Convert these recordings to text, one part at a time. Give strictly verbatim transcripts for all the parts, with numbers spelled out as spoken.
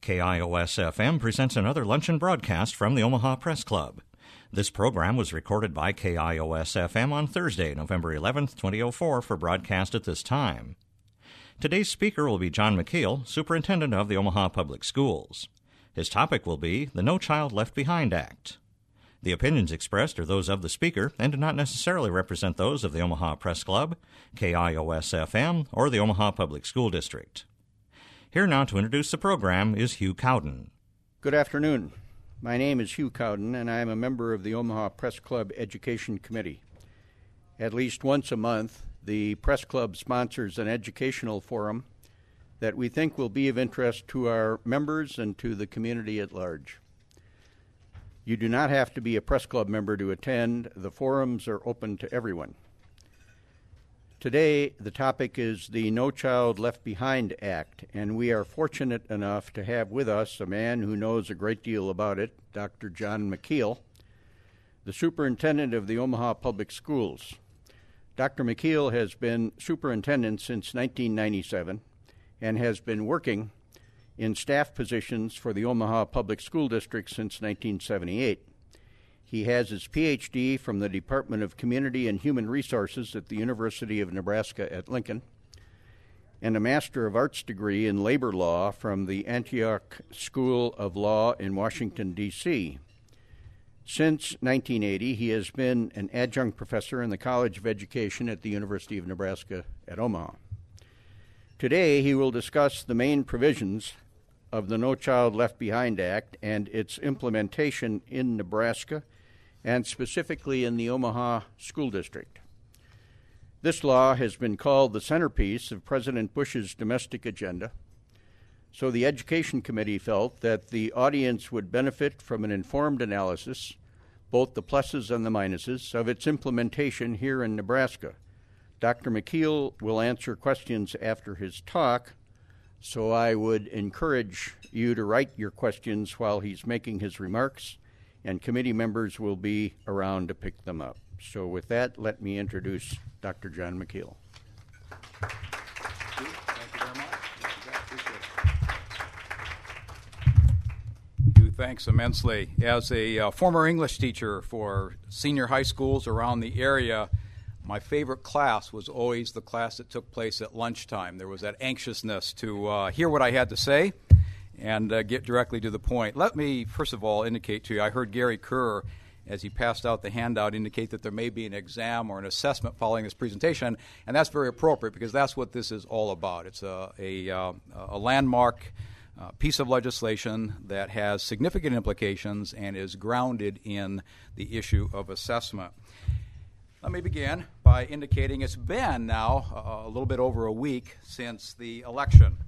K I O S F M presents another luncheon broadcast from the Omaha Press Club. This program was recorded by K I O S F M on Thursday, November eleventh, twenty oh four, for broadcast at this time. Today's speaker will be John McKeel, Superintendent of the Omaha Public Schools. His topic will be the No Child Left Behind Act. The opinions expressed are those of the speaker and do not necessarily represent those of the Omaha Press Club, K I O S F M, or the Omaha Public School District. Here now to introduce the program is Hugh Cowden. Good afternoon. My name is Hugh Cowden, and I am a member of the Omaha Press Club Education Committee. At least once a month, the Press Club sponsors an educational forum that we think will be of interest to our members and to the community at large. You do not have to be a Press Club member to attend. The forums are open to everyone. Today, the topic is the No Child Left Behind Act, and we are fortunate enough to have with us a man who knows a great deal about it, Doctor John McKeel, the superintendent of the Omaha Public Schools. Doctor McKeel has been superintendent since nineteen ninety-seven and has been working in staff positions for the Omaha Public School District since nineteen seventy-eight. He has his P H D from the Department of Community and Human Resources at the University of Nebraska at Lincoln, and a Master of Arts degree in labor law from the Antioch School of Law in Washington, D C Since nineteen eighty, he has been an adjunct professor in the College of Education at the University of Nebraska at Omaha. Today, he will discuss the main provisions of the No Child Left Behind Act and its implementation in Nebraska, and specifically in the Omaha School District. This law has been called the centerpiece of President Bush's domestic agenda, so the Education Committee felt that the audience would benefit from an informed analysis, both the pluses and the minuses, of its implementation here in Nebraska. Doctor McKeel will answer questions after his talk, so I would encourage you to write your questions while he's making his remarks, and committee members will be around to pick them up. So with that, let me introduce Doctor John McKeel. Thank you very much. You thanks immensely. As a uh, former English teacher for senior high schools around the area, my favorite class was always the class that took place at lunchtime. There was that anxiousness to uh, hear what I had to say and uh, get directly to the point. Let me, first of all, indicate to you, I heard Gary Kerr, as he passed out the handout, indicate that there may be an exam or an assessment following this presentation, and that's very appropriate because that's what this is all about. It's a, a, uh, a landmark uh, piece of legislation that has significant implications and is grounded in the issue of assessment. Let me begin by indicating it's been now a little bit over a week since the election.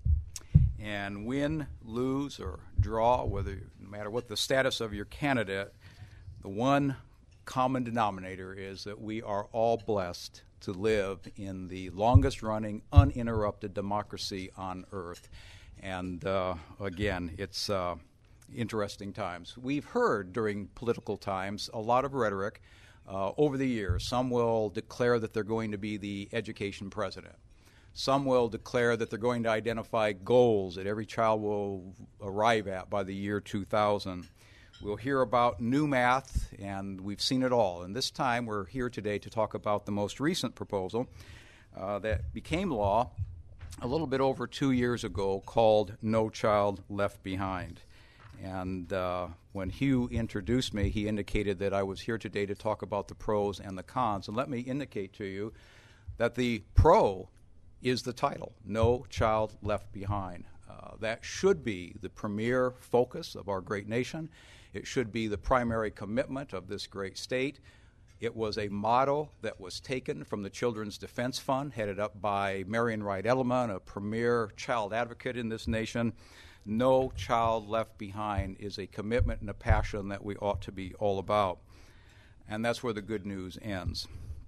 And win, lose, or draw, whether no matter what the status of your candidate, the one common denominator is that we are all blessed to live in the longest-running, uninterrupted democracy on earth. And uh, again, it's uh, interesting times. We've heard during political times a lot of rhetoric. Uh, over the years, some will declare that they're going to be the education president. Some will declare that they're going to identify goals that every child will arrive at by the year two thousand. We'll hear about new math, and we've seen it all. And this time, we're here today to talk about the most recent proposal uh, that became law a little bit over two years ago called No Child Left Behind. And uh, when Hugh introduced me, he indicated that I was here today to talk about the pros and the cons. And let me indicate to you that the pro is the title, No Child Left Behind. Uh, that should be the premier focus of our great nation. It should be the primary commitment of this great state. It was a motto that was taken from the Children's Defense Fund, headed up by Marian Wright Edelman, a premier child advocate in this nation. No child left behind is a commitment and a passion that we ought to be all about. And that's where the good news ends.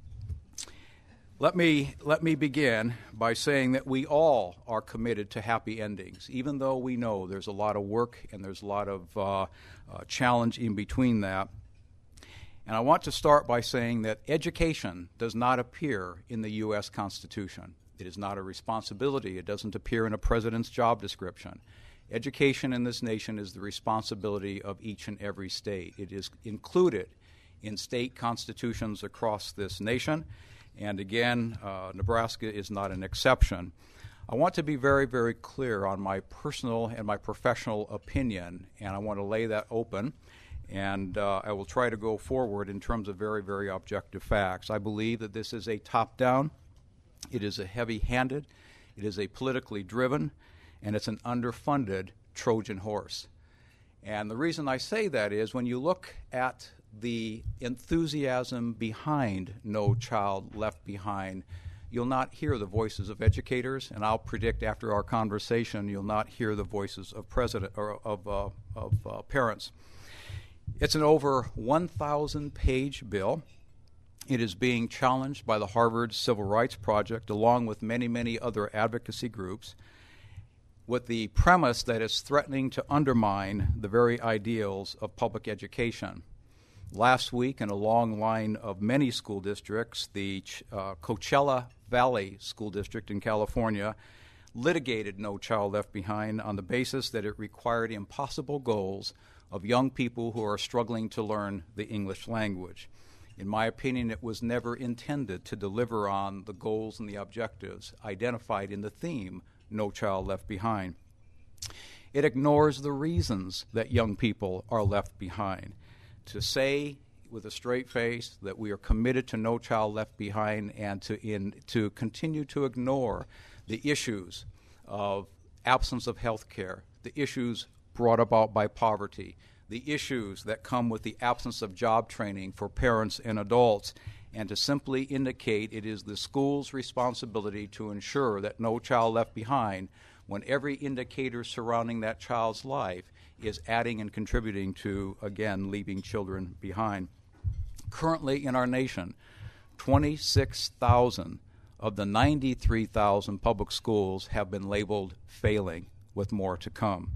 Let me let me begin by saying that we all are committed to happy endings, even though we know there's a lot of work and there's a lot of uh, uh, challenge in between that. And I want to start by saying that education does not appear in the U S Constitution. It is not a responsibility. It doesn't appear in a president's job description. Education in this nation is the responsibility of each and every state. It is included in state constitutions across this nation, and again, uh, Nebraska is not an exception. I want to be very, very clear on my personal and my professional opinion, and I want to lay that open, and uh, I will try to go forward in terms of very, very objective facts. I believe that this is a top-down, it is a heavy-handed, it is a politically driven, and it's an underfunded Trojan horse. And the reason I say that is when you look at the enthusiasm behind No Child Left Behind, you'll not hear the voices of educators, and I'll predict after our conversation you'll not hear the voices of president or of, uh, of uh, parents. It's an over one thousand page bill. It is being challenged by the Harvard Civil Rights Project along with many, many other advocacy groups, with the premise that it's threatening to undermine the very ideals of public education. Last week, in a long line of many school districts, the uh, Coachella Valley School District in California litigated No Child Left Behind on the basis that it required impossible goals of young people who are struggling to learn the English language. In my opinion, it was never intended to deliver on the goals and the objectives identified in the theme, No Child Left Behind. It ignores the reasons that young people are left behind. To say with a straight face that we are committed to No Child Left Behind and to in, to continue to ignore the issues of absence of health care, the issues brought about by poverty, the issues that come with the absence of job training for parents and adults, and to simply indicate it is the school's responsibility to ensure that no child left behind when every indicator surrounding that child's life is adding and contributing to, again, leaving children behind. Currently in our nation, twenty-six thousand of the ninety-three thousand public schools have been labeled failing, with more to come.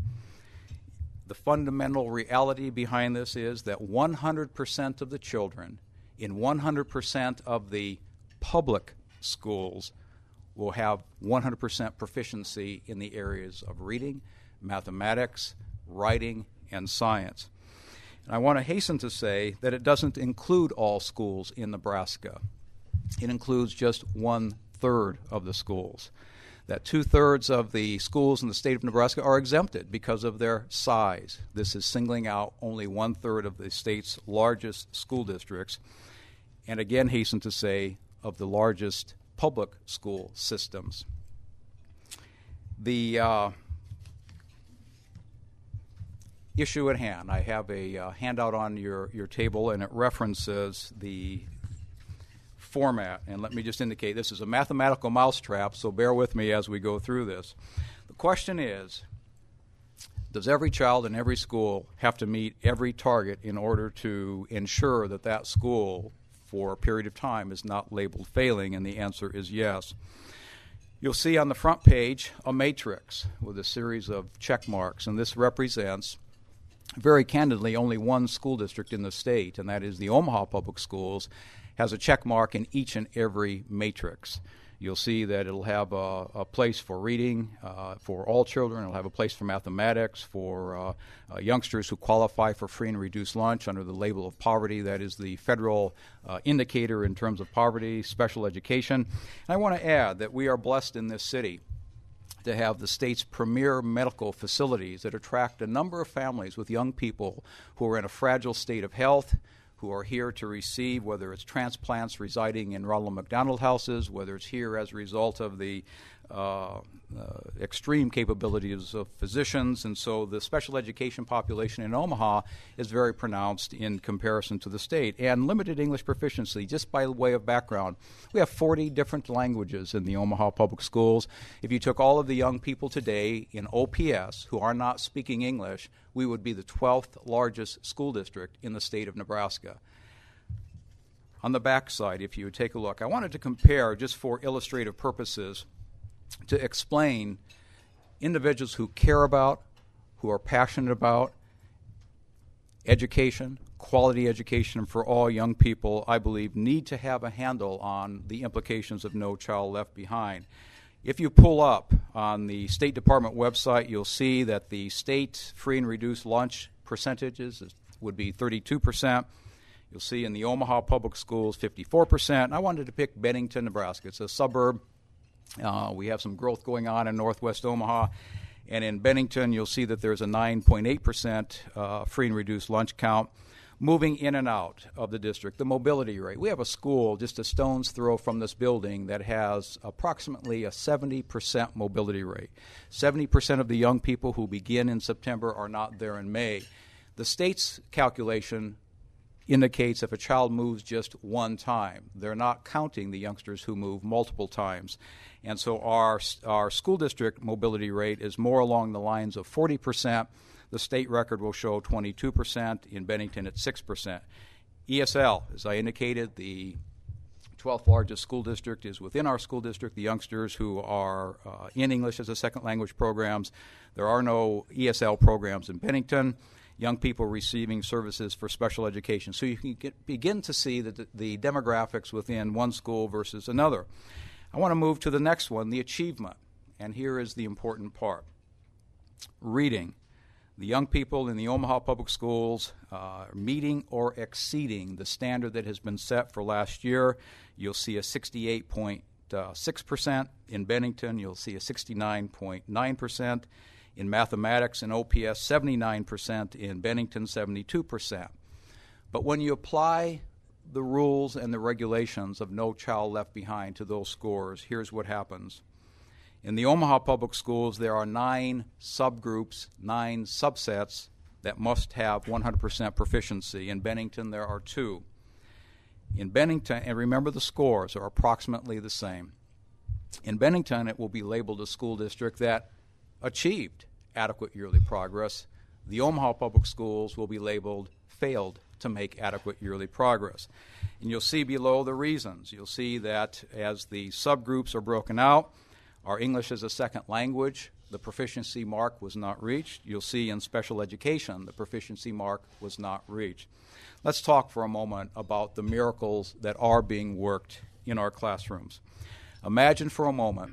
The fundamental reality behind this is that one hundred percent of the children in one hundred percent of the public schools will have one hundred percent proficiency in the areas of reading, mathematics, writing, and science. And I want to hasten to say that it doesn't include all schools in Nebraska. It includes just one-third of the schools. That two-thirds of the schools in the state of Nebraska are exempted because of their size. This is singling out only one-third of the state's largest school districts, and again, hasten to say, of the largest public school systems. The uh, issue at hand, I have a uh, handout on your, your table, and it references the format. And let me just indicate this is a mathematical mousetrap, so bear with me as we go through this. The question is, does every child in every school have to meet every target in order to ensure that that school for a period of time is not labeled failing? And the answer is yes. You'll see on the front page a matrix with a series of check marks, and this represents, very candidly, only one school district in the state, and that is the Omaha Public Schools, has a check mark in each and every matrix. You'll see that it'll have a, a place for reading uh, for all children. It'll have a place for mathematics, for uh, uh, youngsters who qualify for free and reduced lunch under the label of poverty. That is the federal uh, indicator in terms of poverty, special education. And I want to add that we are blessed in this city to have the state's premier medical facilities that attract a number of families with young people who are in a fragile state of health, who are here to receive, whether it's transplants residing in Ronald McDonald houses, whether it's here as a result of the uh, uh, extreme capabilities of physicians. And so the special education population in Omaha is very pronounced in comparison to the state. And limited English proficiency, just by way of background, we have forty different languages in the Omaha Public Schools. If you took all of the young people today in O P S who are not speaking English, we would be the twelfth largest school district in the state of Nebraska. On the back side, if you would take a look, I wanted to compare, just for illustrative purposes, to explain individuals who care about, who are passionate about education, quality education for all young people, I believe, need to have a handle on the implications of No Child Left Behind. If you pull up on the State Department website, you'll see that the state free and reduced lunch percentages would be thirty-two percent. You'll see in the Omaha Public Schools, fifty-four percent. I wanted to pick Bennington, Nebraska. It's a suburb. Uh, we have some growth going on in northwest Omaha. And in Bennington, you'll see that there's a nine point eight percent uh, free and reduced lunch count. Moving in and out of the district, the mobility rate. We have a school just a stone's throw from this building that has approximately a seventy percent mobility rate. seventy percent of the young people who begin in September are not there in May. The state's calculation indicates if a child moves just one time. They're not counting the youngsters who move multiple times. And so our, our school district mobility rate is more along the lines of forty percent. The state record will show twenty-two percent. In Bennington, it's six percent. E S L, as I indicated, the twelfth largest school district is within our school district. The youngsters who are uh, in English as a second language programs. There are no E S L programs in Bennington. Young people receiving services for special education. So you can get, begin to see the, the demographics within one school versus another. I want to move to the next one, the achievement. And here is the important part. Reading. The young people in the Omaha Public Schools uh, are meeting or exceeding the standard that has been set for last year. You'll see a sixty-eight point six percent. In Bennington, you'll see a sixty-nine point nine percent. In mathematics and O P S, seventy-nine percent. In Bennington, seventy-two percent. But when you apply the rules and the regulations of No Child Left Behind to those scores, here's what happens. In the Omaha Public Schools, there are nine subgroups, nine subsets that must have one hundred percent proficiency. In Bennington, there are two. In Bennington, and remember the scores are approximately the same. In Bennington, it will be labeled a school district that achieved adequate yearly progress. The Omaha Public Schools will be labeled failed to make adequate yearly progress. And you'll see below the reasons. You'll see that as the subgroups are broken out, our English as a second language, the proficiency mark was not reached. You'll see in special education, the proficiency mark was not reached. Let's talk for a moment about the miracles that are being worked in our classrooms. Imagine for a moment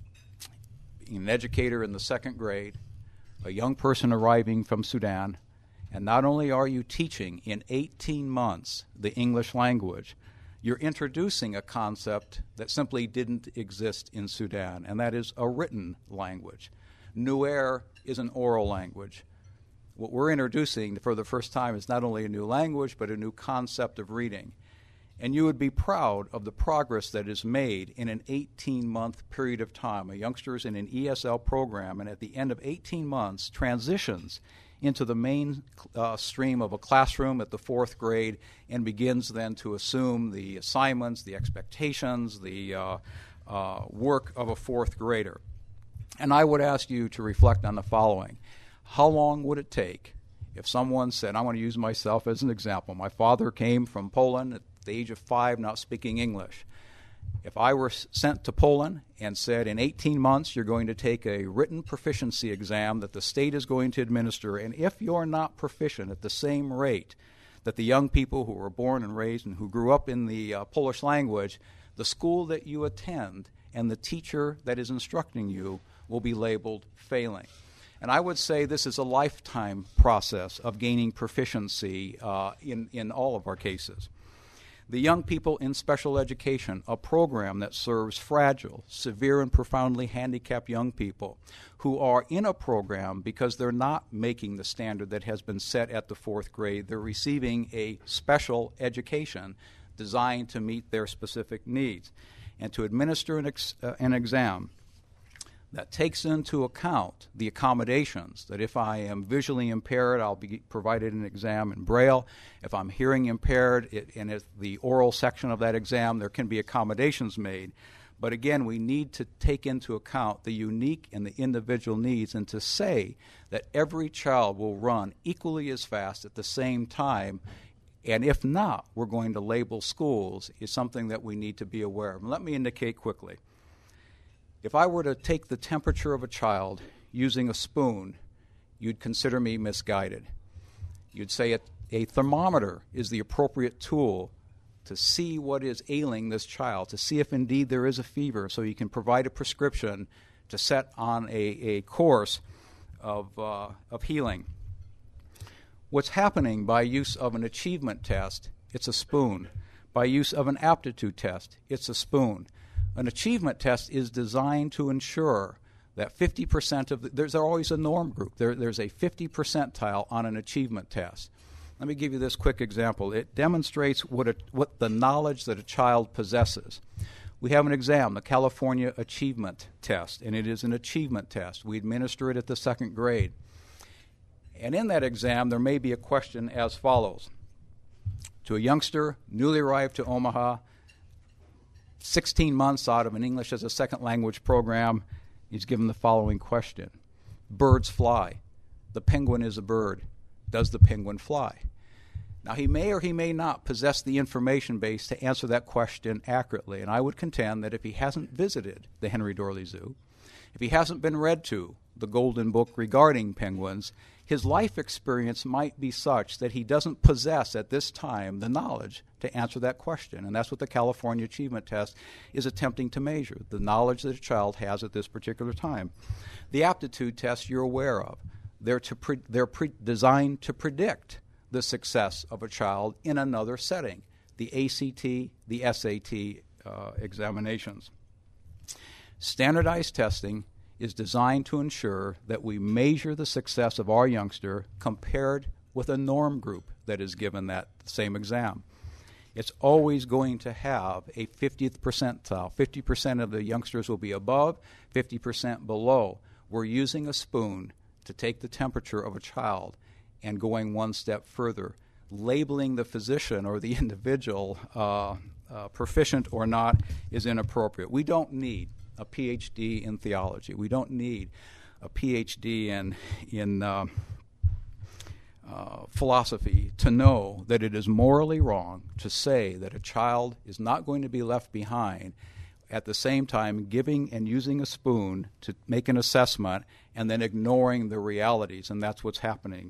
an educator in the second grade, a young person arriving from Sudan, and not only are you teaching in eighteen months the English language, you're introducing a concept that simply didn't exist in Sudan, and that is a written language. Nuer is an oral language. What we're introducing for the first time is not only a new language, but a new concept of reading. And you would be proud of the progress that is made in an eighteen-month period of time. A youngster is in an E S L program, and at the end of eighteen months, transitions into the main uh, stream of a classroom at the fourth grade and begins then to assume the assignments, the expectations, the uh, uh, work of a fourth grader. And I would ask you to reflect on the following. How long would it take if someone said, I want to use myself as an example. My father came from Poland at the age of five, not speaking English. If I were sent to Poland and said, in eighteen months, you're going to take a written proficiency exam that the state is going to administer, and if you're not proficient at the same rate that the young people who were born and raised and who grew up in the uh, Polish language, the school that you attend and the teacher that is instructing you will be labeled failing. And I would say this is a lifetime process of gaining proficiency uh, in, in all of our cases. The Young People in Special Education, a program that serves fragile, severe, and profoundly handicapped young people who are in a program because they're not making the standard that has been set at the fourth grade. They're receiving a special education designed to meet their specific needs. And to administer an, ex- uh, an exam that takes into account the accommodations, that if I am visually impaired, I'll be provided an exam in Braille. If I'm hearing impaired, it, in it, the oral section of that exam, there can be accommodations made. But again, we need to take into account the unique and the individual needs and to say that every child will run equally as fast at the same time. And if not, we're going to label schools is something that we need to be aware of. And let me indicate quickly. If I were to take the temperature of a child using a spoon, you'd consider me misguided. You'd say a, a thermometer is the appropriate tool to see what is ailing this child, to see if indeed there is a fever, so you can provide a prescription to set on a, a course of, uh, of healing. What's happening by use of an achievement test, it's a spoon. By use of an aptitude test, it's a spoon. An achievement test is designed to ensure that fifty percent of the, there's always a norm group. There, there's a fifty percentile on an achievement test. Let me give you this quick example. It demonstrates what, a, what the knowledge that a child possesses. We have an exam, the California Achievement Test, and it is an achievement test. We administer it at the second grade. And in that exam, there may be a question as follows. To a youngster newly arrived to Omaha, sixteen months out of an English as a second language program, he's given the following question. Birds fly. The penguin is a bird. Does the penguin fly? Now, he may or he may not possess the information base to answer that question accurately, and I would contend that if he hasn't visited the Henry Dorley Zoo, if he hasn't been read to the Golden Book regarding penguins, his life experience might be such that he doesn't possess at this time the knowledge to answer that question. And that's what the California Achievement Test is attempting to measure, the knowledge that a child has at this particular time. The aptitude tests you're aware of. They're, to pre- they're pre- designed to predict the success of a child in another setting, the A C T, the S A T uh, examinations. Standardized testing is designed to ensure that we measure the success of our youngster compared with a norm group that is given that same exam. It's always going to have a fiftieth percentile. fifty percent of the youngsters will be above, fifty percent below. We're using a spoon to take the temperature of a child and going one step further, labeling the physician or the individual uh, uh, proficient or not is inappropriate. We don't need a P H D in theology. We don't need a P H D in, in uh, uh, philosophy to know that it is morally wrong to say that a child is not going to be left behind, at the same time giving and using a spoon to make an assessment and then ignoring the realities, and that's what's happening.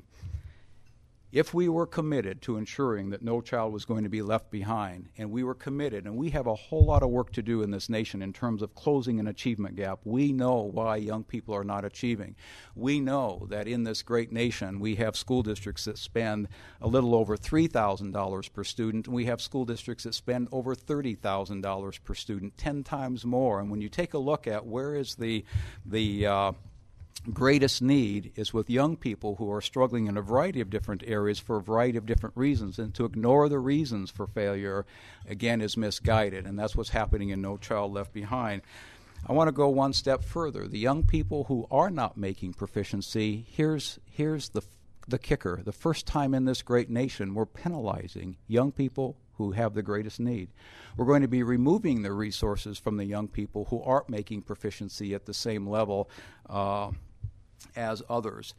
If we were committed to ensuring that no child was going to be left behind, and we were committed, and we have a whole lot of work to do in this nation in terms of closing an achievement gap. We know why young people are not achieving. We know that in this great nation we have school districts that spend a little over three thousand dollars per student, and we have school districts that spend over thirty thousand dollars per student, ten times more. And when you take a look at where is the the uh, greatest need is with young people who are struggling in a variety of different areas for a variety of different reasons, and to ignore the reasons for failure, again, is misguided, and that's what's happening in No Child Left Behind. I want to go one step further. The young people who are not making proficiency, here's, here's the, the kicker. The first time in this great nation we're penalizing young people who have the greatest need. We're going to be removing the resources from the young people who aren't making proficiency at the same level uh, as others.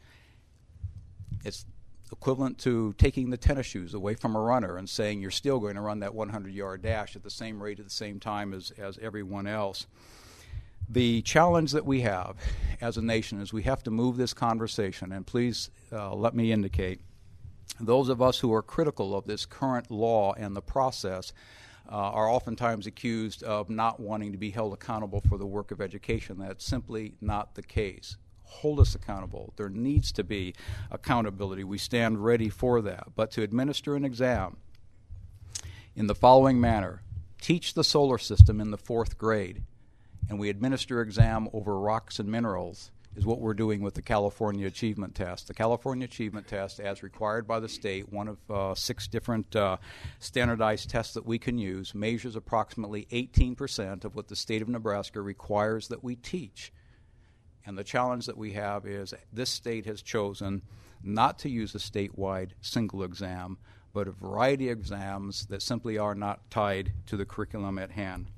It's equivalent to taking the tennis shoes away from a runner and saying you're still going to run that hundred-yard dash at the same rate at the same time as, as everyone else. The challenge that we have as a nation is we have to move this conversation, and please uh, let me indicate, those of us who are critical of this current law and the process uh, are oftentimes accused of not wanting to be held accountable for the work of education. That's simply not the case. Hold us accountable. There needs to be accountability. We stand ready for that. But to administer an exam in the following manner: teach the solar system in the fourth grade, and we administer exam over rocks and minerals, is what we're doing with the California Achievement Test. The California Achievement Test, as required by the state, one of uh, six different uh, standardized tests that we can use, measures approximately eighteen percent of what the state of Nebraska requires that we teach. And the challenge that we have is this state has chosen not to use a statewide single exam, but a variety of exams that simply are not tied to the curriculum at hand.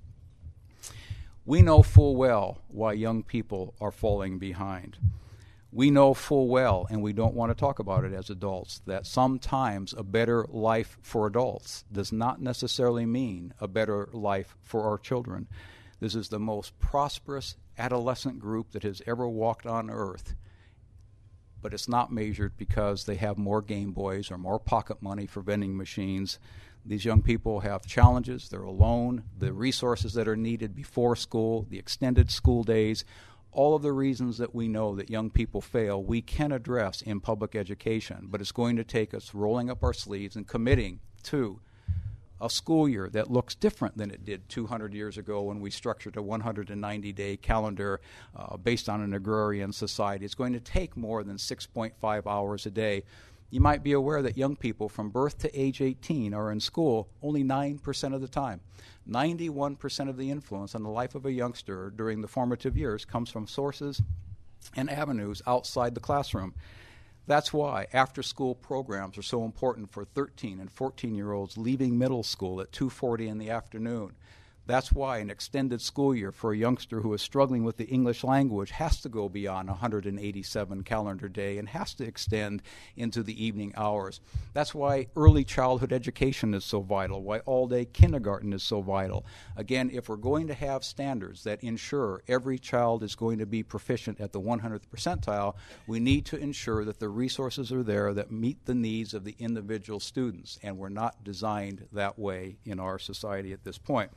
We know full well why young people are falling behind. We know full well, and we don't want to talk about it as adults, that sometimes a better life for adults does not necessarily mean a better life for our children. This is the most prosperous adolescent group that has ever walked on earth. but it's not measured because they have more Game Boys or more pocket money for vending machines. These young people have challenges. They're alone. The resources that are needed before school, the extended school days, all of the reasons that we know that young people fail, we can address in public education, but it's going to take us rolling up our sleeves and committing to a school year that looks different than it did two hundred years ago when we structured a one hundred ninety day calendar uh, based on an agrarian society. It's going to take more than six point five hours a day. You might be aware that young people from birth to age eighteen are in school only nine percent of the time. ninety-one percent of the influence on the life of a youngster during the formative years comes from sources and avenues outside the classroom. That's why after-school programs are so important for thirteen and fourteen-year-olds leaving middle school at two forty in the afternoon. That's why an extended school year for a youngster who is struggling with the English language has to go beyond one hundred eighty-seven calendar day and has to extend into the evening hours. That's why early childhood education is so vital, why all-day kindergarten is so vital. Again, if we're going to have standards that ensure every child is going to be proficient at the one hundredth percentile, we need to ensure that the resources are there that meet the needs of the individual students, and we're not designed that way in our society at this point.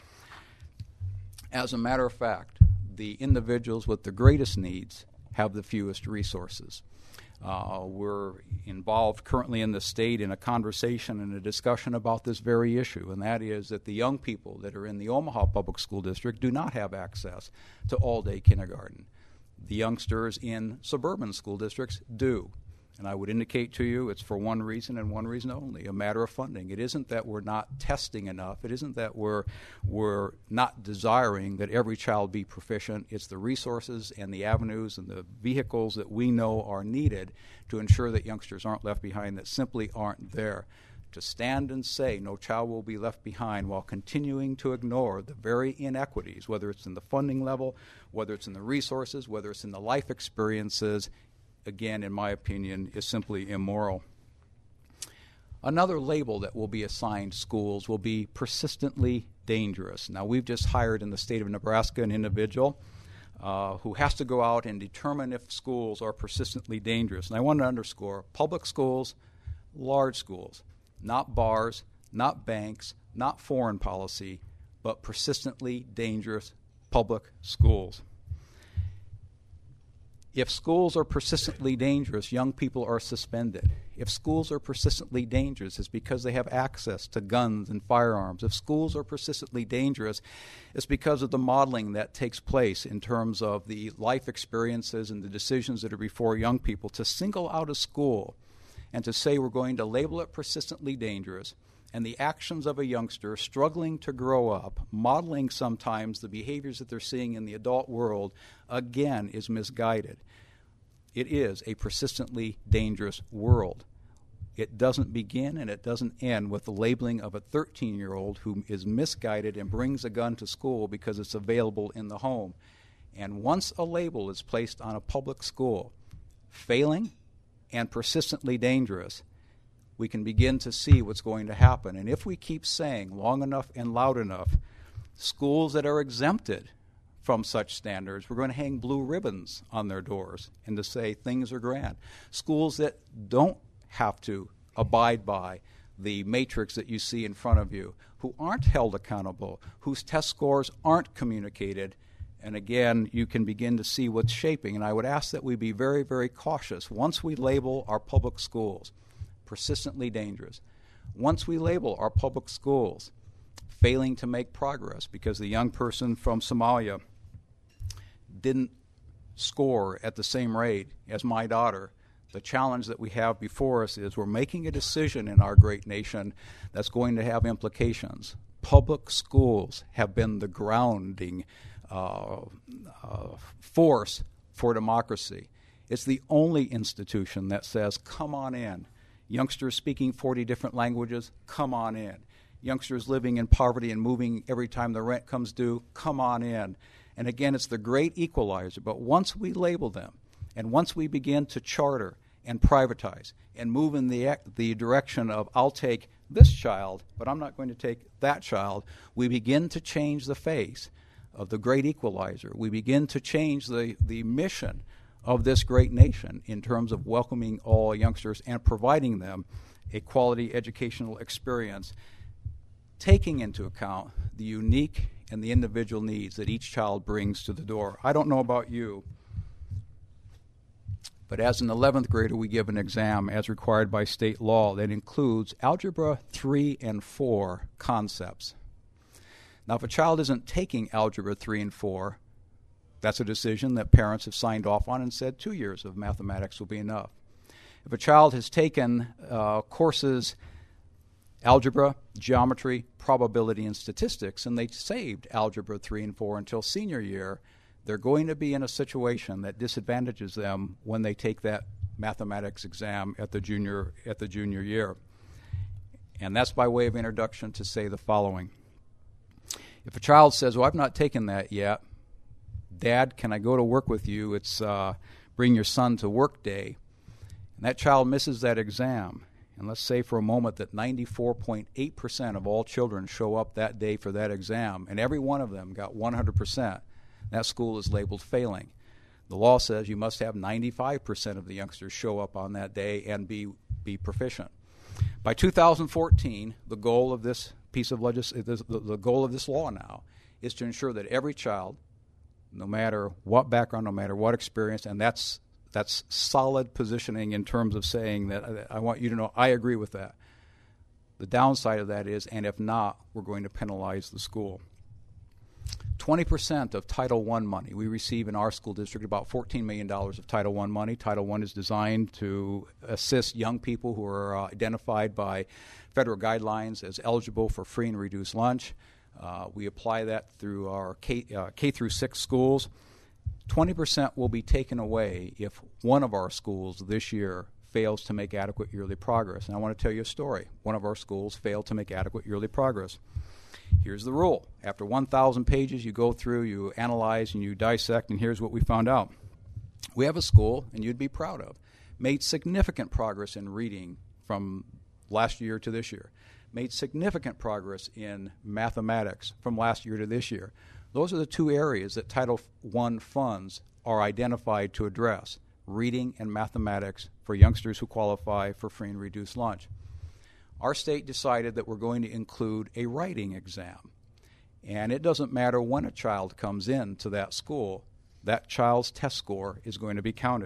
As a matter of fact, the individuals with the greatest needs have the fewest resources. Uh, we're involved currently in the state in a conversation and a discussion about this very issue, and that is that the young people that are in the Omaha Public School District do not have access to all-day kindergarten. The youngsters in suburban school districts do. And I would indicate to you it's for one reason and one reason only, a matter of funding. It isn't that we're not testing enough. It isn't that we're we're not desiring that every child be proficient. It's the resources and the avenues and the vehicles that we know are needed to ensure that youngsters aren't left behind that simply aren't there. To stand and say no child will be left behind while continuing to ignore the very inequities, whether it's in the funding level, whether it's in the resources, whether it's in the life experiences, again, in my opinion, is simply immoral. Another label that will be assigned schools will be persistently dangerous. Now, we've just hired in the state of Nebraska an individual uh, who has to go out and determine if schools are persistently dangerous. And I want to underscore, public schools, large schools, not bars, not banks, not foreign policy, but persistently dangerous public schools. If schools are persistently dangerous, young people are suspended. If schools are persistently dangerous, it's because they have access to guns and firearms. If schools are persistently dangerous, it's because of the modeling that takes place in terms of the life experiences and the decisions that are before young people. To single out a school and to say we're going to label it persistently dangerous, and the actions of a youngster struggling to grow up, modeling sometimes the behaviors that they're seeing in the adult world, again, is misguided. It is a persistently dangerous world. It doesn't begin and it doesn't end with the labeling of a thirteen-year-old who is misguided and brings a gun to school because it's available in the home. And once a label is placed on a public school, failing and persistently dangerous, we can begin to see what's going to happen. And if we keep saying long enough and loud enough, schools that are exempted from such standards, we're going to hang blue ribbons on their doors and to say things are grand. Schools that don't have to abide by the matrix that you see in front of you, who aren't held accountable, whose test scores aren't communicated, and again, you can begin to see what's shaping. And I would ask that we be very, very cautious once we label our public schools persistently dangerous. Once we label our public schools failing to make progress because the young person from Somalia didn't score at the same rate as my daughter, the challenge that we have before us is we're making a decision in our great nation that's going to have implications. Public schools have been the grounding uh, uh, force for democracy. It's the only institution that says, come on in. Youngsters speaking forty different languages, come on in. Youngsters living in poverty and moving every time the rent comes due, come on in. And again, it's the great equalizer. But once we label them, and once we begin to charter and privatize and move in the, the direction of I'll take this child, but I'm not going to take that child, we begin to change the face of the great equalizer. We begin to change the, the mission of this great nation in terms of welcoming all youngsters and providing them a quality educational experience, taking into account the unique and the individual needs that each child brings to the door. I don't know about you, but as an eleventh grader, we give an exam as required by state law that includes Algebra three and four concepts. Now, if a child isn't taking Algebra three and four, that's a decision that parents have signed off on and said two years of mathematics will be enough. If a child has taken uh, courses, algebra, geometry, probability, and statistics, and they saved Algebra three and four until senior year, they're going to be in a situation that disadvantages them when they take that mathematics exam at the junior at the junior year. And that's by way of introduction to say the following. If a child says, well, I've not taken that yet, Dad, can I go to work with you? It's uh, bring your son to work day. And that child misses that exam. And let's say for a moment that ninety-four point eight percent of all children show up that day for that exam, and every one of them got one hundred percent. That school is labeled failing. The law says you must have ninety-five percent of the youngsters show up on that day and be, be proficient. By two thousand fourteen, the goal of this piece of legislation, the, the goal of this law now is to ensure that every child, no matter what background, no matter what experience, and that's that's solid positioning in terms of saying that I want you to know I agree with that. The downside of that is, and if not, we're going to penalize the school. twenty percent of Title one money. We receive in our school district about fourteen million dollars of Title one money. Title one is designed to assist young people who are uh, identified by federal guidelines as eligible for free and reduced lunch. Uh, we apply that through our K, uh, K through six schools. twenty percent will be taken away if one of our schools this year fails to make adequate yearly progress. And I want to tell you a story. One of our schools failed to make adequate yearly progress. Here's the rule. After one thousand pages, you go through, you analyze, and you dissect, and here's what we found out. We have a school, and you'd be proud of, made significant progress in reading from last year to this year, made significant progress in mathematics from last year to this year. Those are the two areas that Title one funds are identified to address, reading and mathematics for youngsters who qualify for free and reduced lunch. Our state decided that we're going to include a writing exam. And it doesn't matter when a child comes in to that school, that child's test score is going to be counted.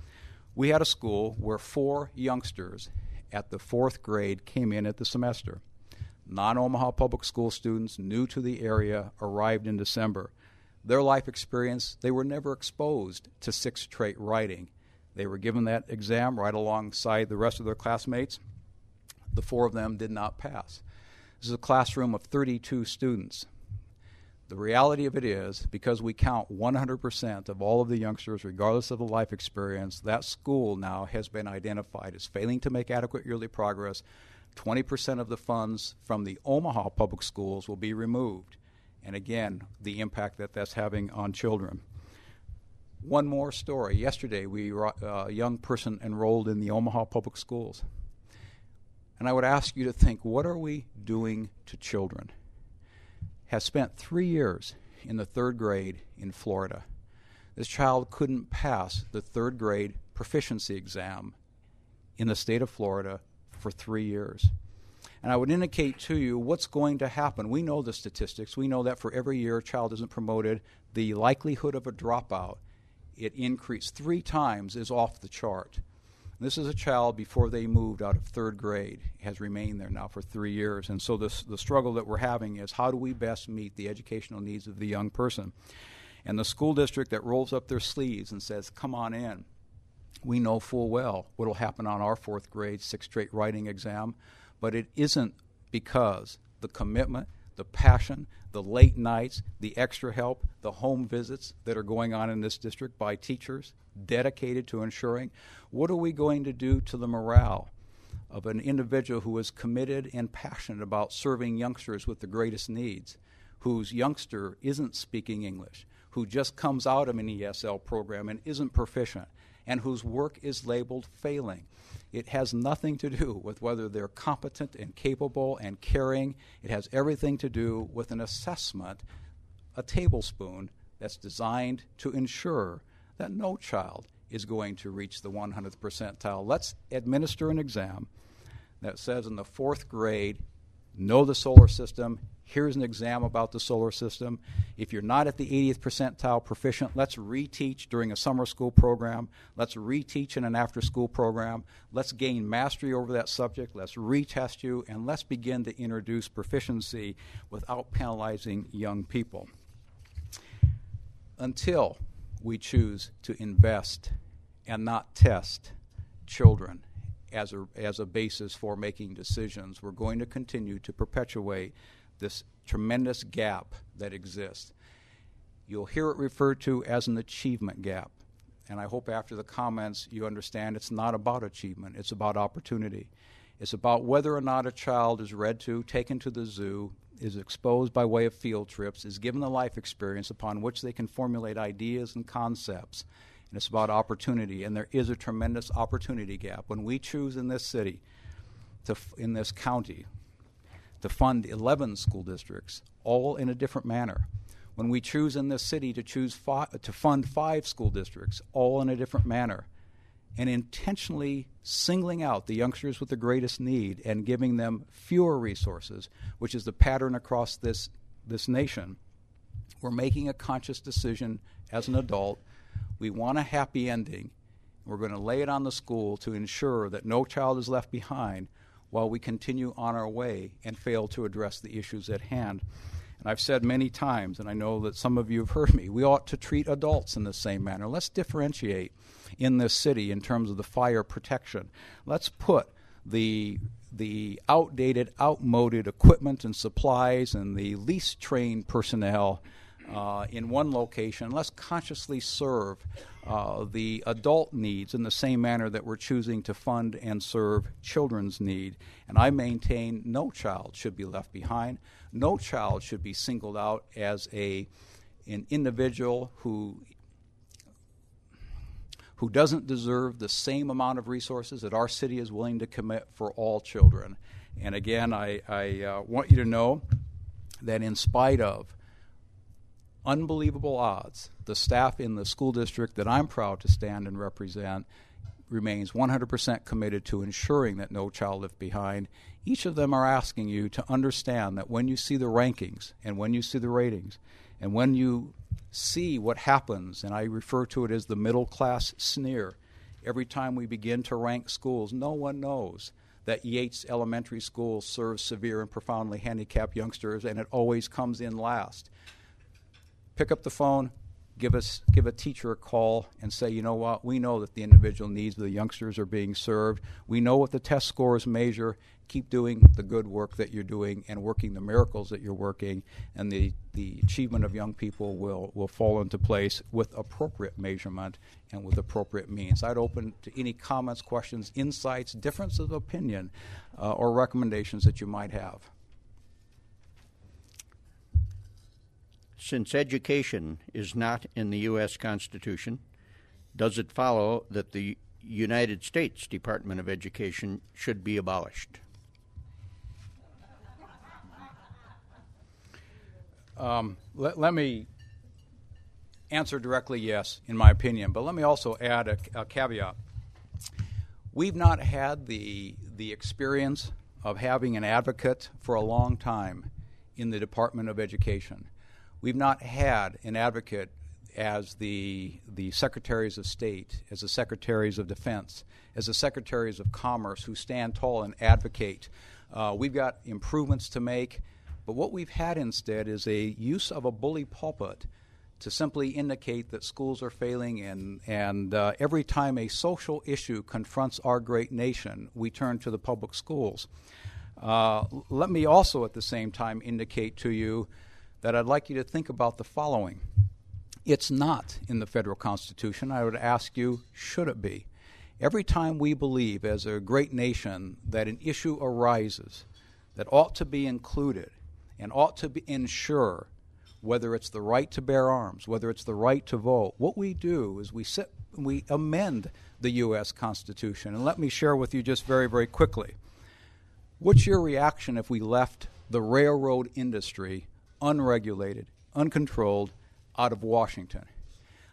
We had a school where four youngsters at the fourth grade came in at the semester. Non-Omaha public school students new to the area arrived in December. Their life experience, they were never exposed to sixth trait writing. They were given that exam right alongside the rest of their classmates. The four of them did not pass. This is a classroom of thirty-two students. The reality of it is, because we count one hundred percent of all of the youngsters, regardless of the life experience, that school now has been identified as failing to make adequate yearly progress. twenty percent of the funds from the Omaha public schools will be removed. And again, the impact that that's having on children. One more story. Yesterday, we uh, a young person enrolled in the Omaha public schools. And I would ask you to think, what are we doing to children? Has spent three years in the third grade in Florida. This child couldn't pass the third grade proficiency exam in the state of Florida for three years. And I would indicate to you what's going to happen. We know the statistics. We know that for every year a child isn't promoted, the likelihood of a dropout, it increased three times, is off the chart. This is a child before they moved out of third grade, has remained there now for three years. And so this, the struggle that we're having is how do we best meet the educational needs of the young person? And the school district that rolls up their sleeves and says, come on in, we know full well what will happen on our fourth grade sixth trait writing exam, but it isn't because the commitment, the passion, the late nights, the extra help, the home visits that are going on in this district by teachers dedicated to ensuring, what are we going to do to the morale of an individual who is committed and passionate about serving youngsters with the greatest needs, whose youngster isn't speaking English, who just comes out of an E S L program and isn't proficient, and whose work is labeled failing. It has nothing to do with whether they're competent and capable and caring. It has everything to do with an assessment, a tablespoon, that's designed to ensure that no child is going to reach the one hundredth percentile. Let's administer an exam that says in the fourth grade, know the solar system. Here's an exam about the solar system. If you're not at the eightieth percentile proficient, let's reteach during a summer school program. Let's reteach in an after-school program. Let's gain mastery over that subject. Let's retest you, and let's begin to introduce proficiency without penalizing young people. Until we choose to invest and not test children as a, as a basis for making decisions, we're going to continue to perpetuate this tremendous gap that exists. You'll hear it referred to as an achievement gap. And I hope after the comments you understand it's not about achievement, it's about opportunity. It's about whether or not a child is read to, taken to the zoo, is exposed by way of field trips, is given the life experience upon which they can formulate ideas and concepts. And it's about opportunity, and there is a tremendous opportunity gap. When we choose in this city, to f- in this county, to fund eleven school districts, all in a different manner. When we choose in this city to choose fi- to fund five school districts, all in a different manner, and intentionally singling out the youngsters with the greatest need and giving them fewer resources, which is the pattern across this, this nation, we're making a conscious decision as an adult. We want a happy ending. We're going to lay it on the school to ensure that no child is left behind while we continue on our way and fail to address the issues at hand. And I've said many times, and I know that some of you have heard me, we ought to treat adults in the same manner. Let's differentiate in this city in terms of the fire protection. Let's put the the outdated, outmoded equipment and supplies and the least trained personnel uh, in one location. Let's consciously serve uh, the adult needs in the same manner that we're choosing to fund and serve children's need. And I maintain no child should be left behind. No child should be singled out as a an individual who who doesn't deserve the same amount of resources that our city is willing to commit for all children. And again, I, I uh, want you to know that in spite of unbelievable odds, the staff in the school district that I'm proud to stand and represent remains one hundred percent committed to ensuring that no child left behind. Each of them are asking you to understand that when you see the rankings and when you see the ratings and when you see what happens, and I refer to it as the middle class sneer, every time we begin to rank schools, no one knows that Yates Elementary School serves severe and profoundly handicapped youngsters, and it always comes in last. Pick up the phone, give us give a teacher a call and say, you know what, we know that the individual needs of the youngsters are being served. We know what the test scores measure. Keep doing the good work that you're doing and working the miracles that you're working, and the, the achievement of young people will, will fall into place with appropriate measurement and with appropriate means. I'd open to any comments, questions, insights, difference of opinion, uh, or recommendations that you might have. Since education is not in the U S Constitution, does it follow that the United States Department of Education should be abolished? Um, let, let me answer directly yes, in my opinion, but let me also add a, a caveat. We've not had the, the experience of having an advocate for a long time in the Department of Education. We've not had an advocate as the the secretaries of state, as the secretaries of defense, as the secretaries of commerce who stand tall and advocate. Uh, we've got improvements to make, but what we've had instead is a use of a bully pulpit to simply indicate that schools are failing, and, and uh, every time a social issue confronts our great nation, we turn to the public schools. Uh, let me also at the same time indicate to you that I'd like you to think about the following. It's not in the federal Constitution. I would ask you, should it be? Every time we believe as a great nation that an issue arises that ought to be included and ought to be ensure, whether it's the right to bear arms, whether it's the right to vote, what we do is we sit, we amend the U S Constitution. And let me share with you just very, very quickly. What's your reaction if we left the railroad industry unregulated, uncontrolled, out of Washington?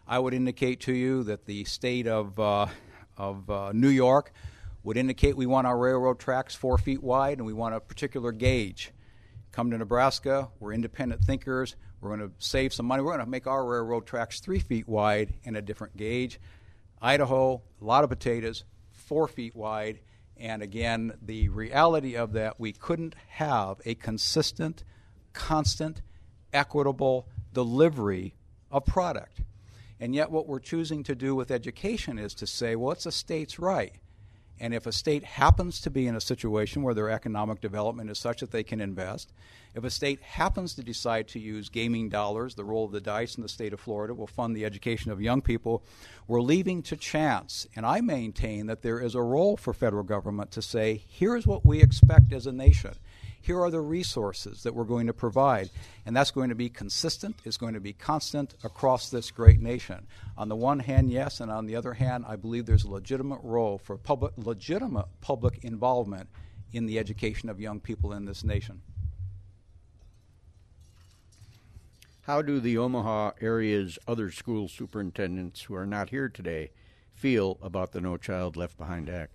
I would indicate to you that the state of, uh, of uh, New York would indicate we want our railroad tracks four feet wide and we want a particular gauge. Come to Nebraska, we're independent thinkers, we're going to save some money, we're going to make our railroad tracks three feet wide and a different gauge. Idaho, a lot of potatoes, four feet wide, and again, the reality of that, we couldn't have a consistent, constant, equitable delivery of product. And yet what we're choosing to do with education is to say, well, it's a state's right. And if a state happens to be in a situation where their economic development is such that they can invest, if a state happens to decide to use gaming dollars, the roll of the dice in the state of Florida will fund the education of young people, we're leaving to chance. And I maintain that there is a role for federal government to say, here's what we expect as a nation. Here are the resources that we're going to provide, and that's going to be consistent, it's going to be constant across this great nation. On the one hand, yes, and on the other hand, I believe there's a legitimate role for public, legitimate public involvement in the education of young people in this nation. How do the Omaha area's other school superintendents who are not here today feel about the No Child Left Behind Act?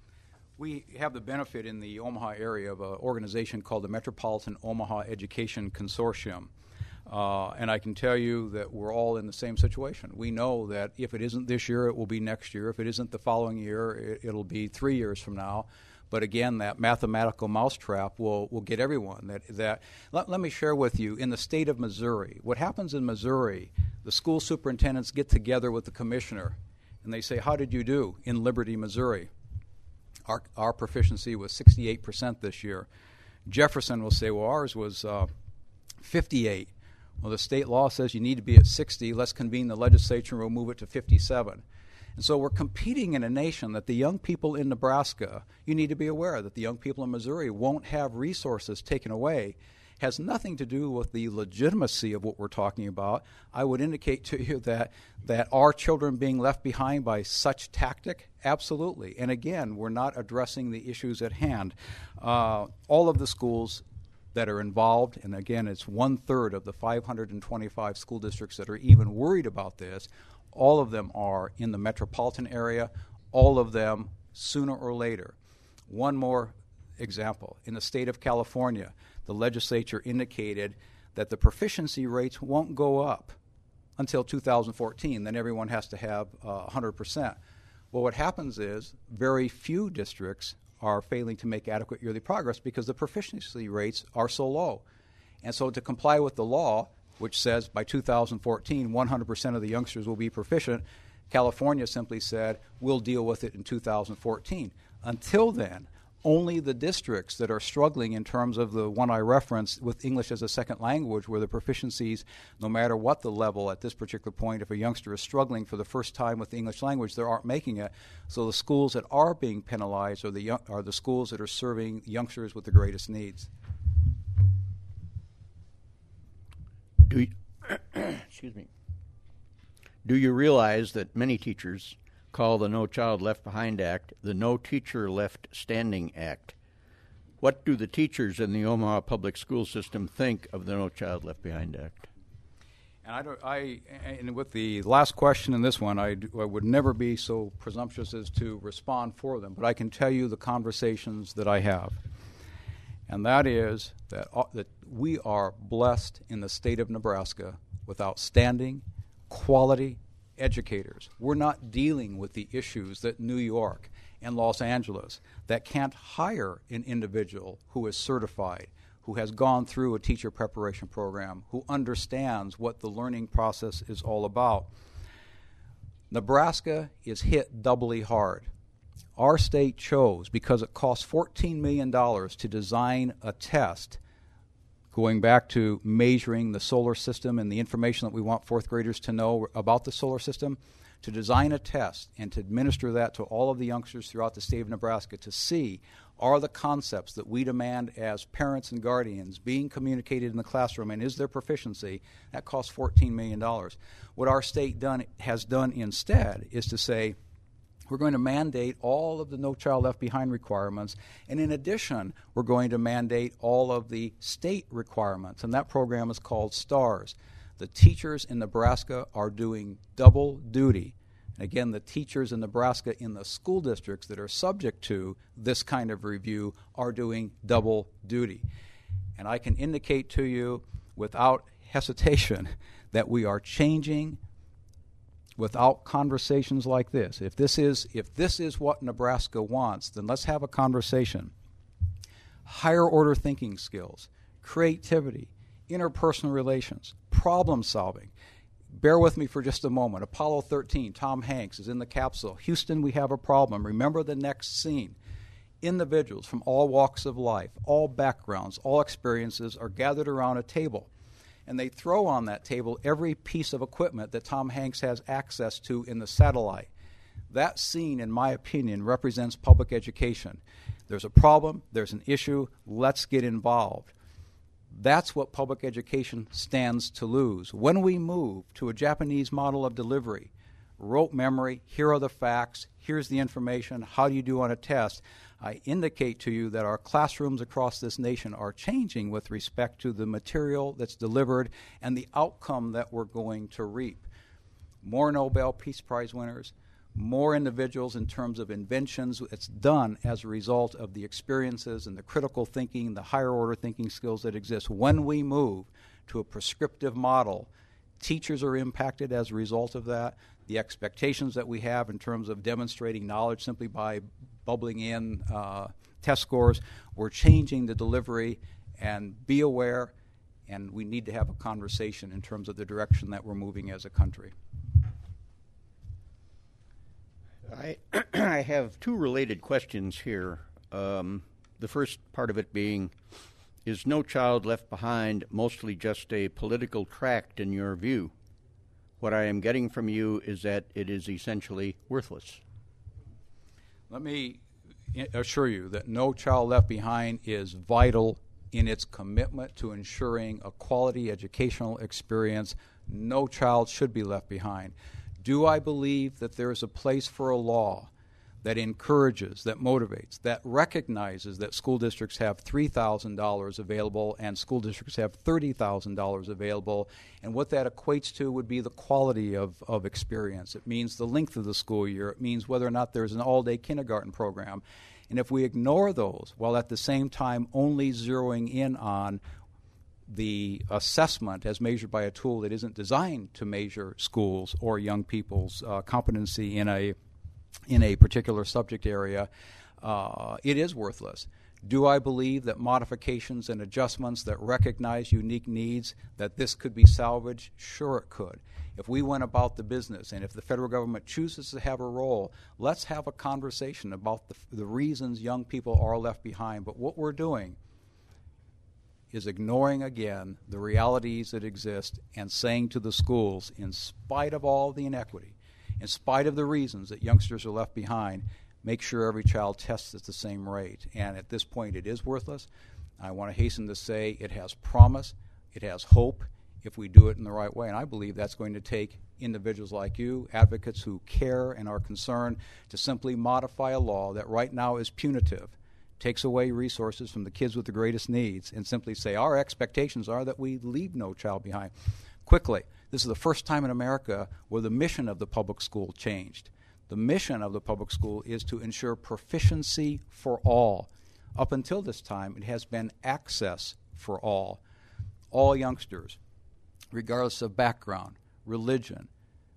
We have the benefit in the Omaha area of an organization called the Metropolitan Omaha Education Consortium. Uh, and I can tell you that we're all in the same situation. We know that if it isn't this year, it will be next year. If it isn't the following year, it, it'll be three years from now. But again, that mathematical mousetrap will, will get everyone. That, that let, let me share with you, in the state of Missouri, what happens in Missouri, the school superintendents get together with the commissioner, and they say, how did you do in Liberty, Missouri? Our, our proficiency was sixty-eight percent this year. Jefferson will say, well, ours was uh, fifty-eight. Well, the state law says you need to be at sixty. Let's convene the legislature and we'll move it to fifty-seven. And so we're competing in a nation that the young people in Nebraska, you need to be aware that the young people in Missouri won't have resources taken away. Has nothing to do with the legitimacy of what we're talking about. I would indicate to you that that are children being left behind by such tactic? Absolutely. And again, we're not addressing the issues at hand. Uh, all of the schools that are involved, and again, it's one-third of the five hundred twenty-five school districts that are even worried about this, all of them are in the metropolitan area, all of them sooner or later. One more example. In the state of California, the legislature indicated that the proficiency rates won't go up until two thousand fourteen. Then everyone has to have uh, one hundred percent. Well, what happens is very few districts are failing to make adequate yearly progress because the proficiency rates are so low. And so to comply with the law, which says by two thousand fourteen, one hundred percent of the youngsters will be proficient, California simply said, we'll deal with it in two thousand fourteen. Until then, only the districts that are struggling in terms of the one I referenced with English as a second language, where the proficiencies, no matter what the level at this particular point, if a youngster is struggling for the first time with the English language, they aren't making it. So the schools that are being penalized are the, young, are the schools that are serving youngsters with the greatest needs. Do you, excuse me. Do you realize that many teachers call the No Child Left Behind Act the No Teacher Left Standing Act? What do the teachers in the Omaha public school system think of the No Child Left Behind Act? And I, don't, I and with the last question and this one, I, I would never be so presumptuous as to respond for them, but I can tell you the conversations that I have. And that is that, uh, that we are blessed in the state of Nebraska with outstanding, quality educators. We're not dealing with the issues that New York and Los Angeles that can't hire an individual who is certified, who has gone through a teacher preparation program, who understands what the learning process is all about. Nebraska is hit doubly hard. Our state chose, because it costs fourteen million dollars to design a test going back to measuring the solar system and the information that we want fourth graders to know about the solar system, to design a test and to administer that to all of the youngsters throughout the state of Nebraska to see, are the concepts that we demand as parents and guardians being communicated in the classroom, and is there proficiency? That costs fourteen million dollars. What our state done has done instead is to say, we're going to mandate all of the No Child Left Behind requirements, and in addition, we're going to mandate all of the state requirements, and that program is called STARS. The teachers in Nebraska are doing double duty. And again, the teachers in Nebraska in the school districts that are subject to this kind of review are doing double duty. And I can indicate to you without hesitation that we are changing without conversations like this. If this is if this is what Nebraska wants, then let's have a conversation. Higher order thinking skills, creativity, interpersonal relations, problem solving. Bear with me for just a moment. Apollo thirteen, Tom Hanks is in the capsule. Houston, we have a problem. Remember the next scene. Individuals from all walks of life, all backgrounds, all experiences are gathered around a table. And they throw on that table every piece of equipment that Tom Hanks has access to in the satellite. That scene, in my opinion, represents public education. There's a problem, there's an issue, let's get involved. That's what public education stands to lose. When we move to a Japanese model of delivery, rote memory, here are the facts, here's the information, how do you do on a test, I indicate to you that our classrooms across this nation are changing with respect to the material that's delivered and the outcome that we're going to reap. More Nobel Peace Prize winners, more individuals in terms of inventions. It's done as a result of the experiences and the critical thinking, the higher order thinking skills that exist. When we move to a prescriptive model, teachers are impacted as a result of that. The expectations that we have in terms of demonstrating knowledge simply by bubbling in uh, test scores, we're changing the delivery, and be aware, and we need to have a conversation in terms of the direction that we're moving as a country. I, I have two related questions here. Um, the first part of it being, is No Child Left Behind mostly just a political tract in your view? What I am getting from you is that it is essentially worthless. Let me assure you that No Child Left Behind is vital in its commitment to ensuring a quality educational experience. No child should be left behind. Do I believe that there is a place for a law that encourages, that motivates, that recognizes that school districts have three thousand dollars available and school districts have thirty thousand dollars available, and what that equates to would be the quality of, of experience. It means the length of the school year. It means whether or not there's an all-day kindergarten program. And if we ignore those while at the same time only zeroing in on the assessment as measured by a tool that isn't designed to measure schools or young people's uh, competency in a in a particular subject area, uh, it is worthless. Do I believe that modifications and adjustments that recognize unique needs, that this could be salvaged? Sure it could. If we went about the business and if the federal government chooses to have a role, let's have a conversation about the, the reasons young people are left behind. But what we're doing is ignoring again the realities that exist and saying to the schools, in spite of all the inequity, in spite of the reasons that youngsters are left behind, make sure every child tests at the same rate. And at this point, it is worthless. I want to hasten to say it has promise, it has hope, if we do it in the right way. And I believe that's going to take individuals like you, advocates who care and are concerned, to simply modify a law that right now is punitive, takes away resources from the kids with the greatest needs, and simply say our expectations are that we leave no child behind. Quickly, this is the first time in America where the mission of the public school changed. The mission of the public school is to ensure proficiency for all. Up until this time, it has been access for all. All youngsters, regardless of background, religion,